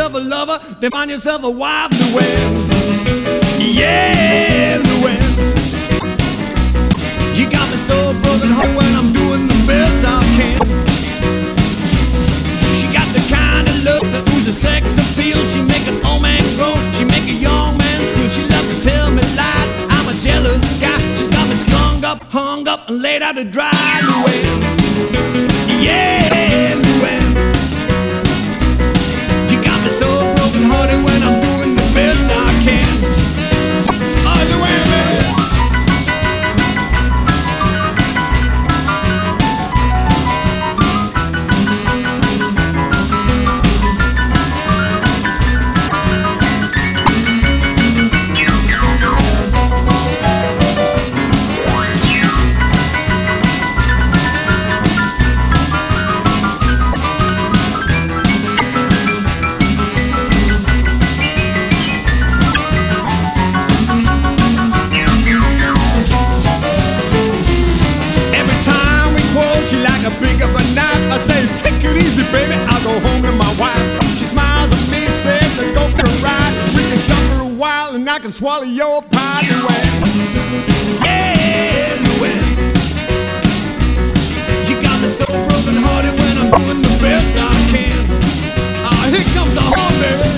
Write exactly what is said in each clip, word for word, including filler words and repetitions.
yourself a lover, then find yourself a wife, Luann. Yeah, Luann. You got me so broken heart when I'm doing the best I can. She got the kind of love that oozes sex appeal. She make an old man grow, she make a young man school. She love to tell me lies, I'm a jealous guy. She's got me strung up, hung up, and laid out to dry, Luann. Yeah, Luann. You got me so broken hearted when I'm doing the best I can. Oh, Luann, baby. Pick up a knife, I say, take it easy, baby, I'll go home to my wife. She smiles at me, says, let's go for a ride. We can stop for a while and I can swallow your pie, Luann. Yeah, Luann. You got me so broken hearted when I'm doing the best I can. Ah, uh, here comes the horn, baby.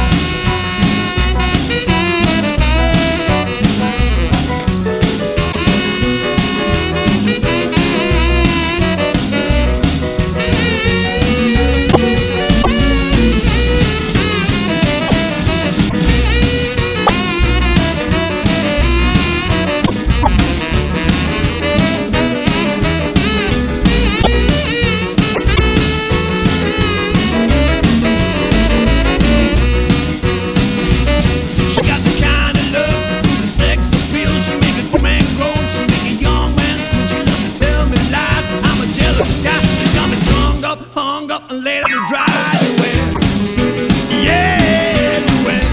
Hung up and laid out to dry, Luann. Yeah, Luann.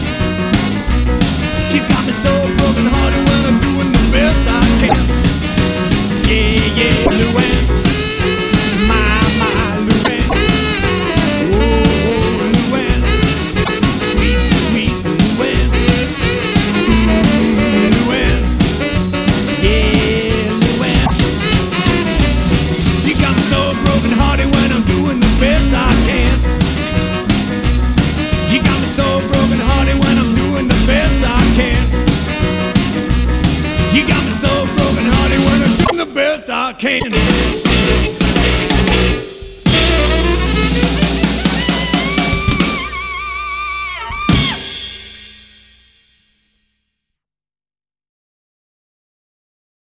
You got me so broken hearted when I'm doing the best I can. Yeah, yeah, Luann. My, my, Luann. Oh, oh, Luann. Sweet, sweet Luann. Mm, Luann. Yeah, Luann. You got me so broken hearted when I'm doing the best I can. You got me so broken hearted when I'm doing the best I can. You got me so broken hearted when I'm doing the best I can.